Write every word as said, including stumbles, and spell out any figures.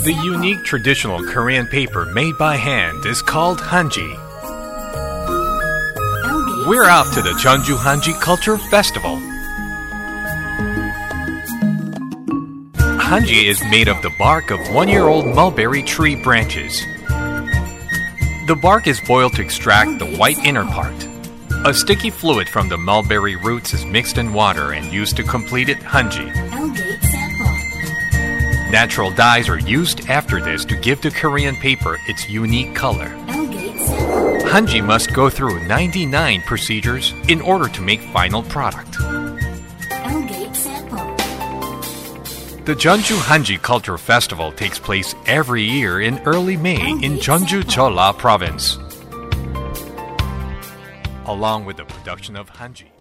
The unique traditional Korean paper made by hand is called hanji. We're off to the Jeonju Hanji Culture Festival. Hanji is made of the bark of one-year-old mulberry tree branches. The bark is boiled to extract the white inner part. A sticky fluid from the mulberry roots is mixed in water and used to complete it hanji. Natural dyes are used after this to give the Korean paper its unique color. Hanji must go through ninety-nine procedures in order to make final product. The Jeonju Hanji Culture Festival takes place every year in early May in Jeonju Jeolla Province, along with the production of hanji.